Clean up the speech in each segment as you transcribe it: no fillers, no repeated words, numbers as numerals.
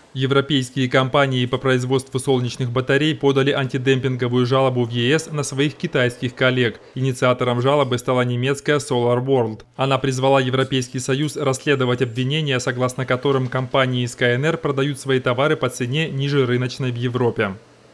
Европейские компании по производству солнечных батарей подали антидемпинговую жалобу в ЕС на своих китайских коллег. Инициатором жалобы стала немецкая SolarWorld. Она призвала Европейский Союз расследовать обвинения, согласно которым компании из КНР продают свои товары по цене ниже рыночной в Европе.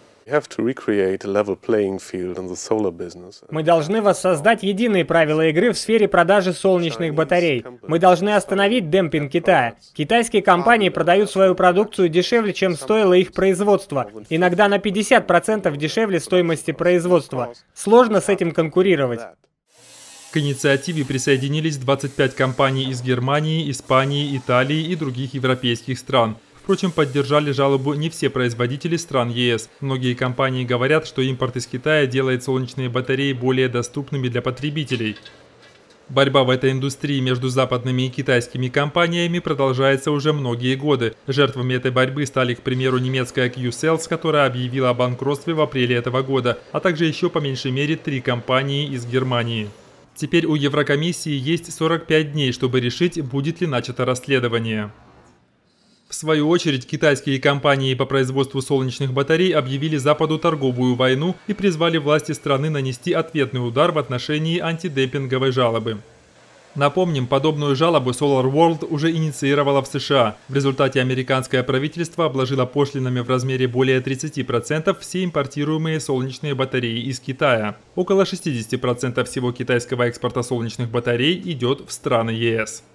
Мы должны воссоздать единые правила игры в сфере продажи солнечных батарей. Мы должны остановить демпинг Китая. Китайские компании продают свою продукцию дешевле, чем стоило их производство. Иногда на 50% дешевле стоимости производства. Сложно с этим конкурировать. К инициативе присоединились 25 компаний из Германии, Испании, Италии и других европейских стран. Впрочем, поддержали жалобу не все производители стран ЕС. Многие компании говорят, что импорт из Китая делает солнечные батареи более доступными для потребителей. Борьба в этой индустрии между западными и китайскими компаниями продолжается уже многие годы. Жертвами этой борьбы стали, к примеру, немецкая Qcells, которая объявила о банкротстве в апреле этого года, а также еще по меньшей мере 3 компании из Германии. Теперь у Еврокомиссии есть 45 дней, чтобы решить, будет ли начато расследование. В свою очередь, китайские компании по производству солнечных батарей объявили Западу торговую войну и призвали власти страны нанести ответный удар в отношении антидемпинговой жалобы. Напомним, подобную жалобу SolarWorld уже инициировала в США. В результате американское правительство обложило пошлинами в размере более 30% все импортируемые солнечные батареи из Китая. Около 60% всего китайского экспорта солнечных батарей идет в страны ЕС.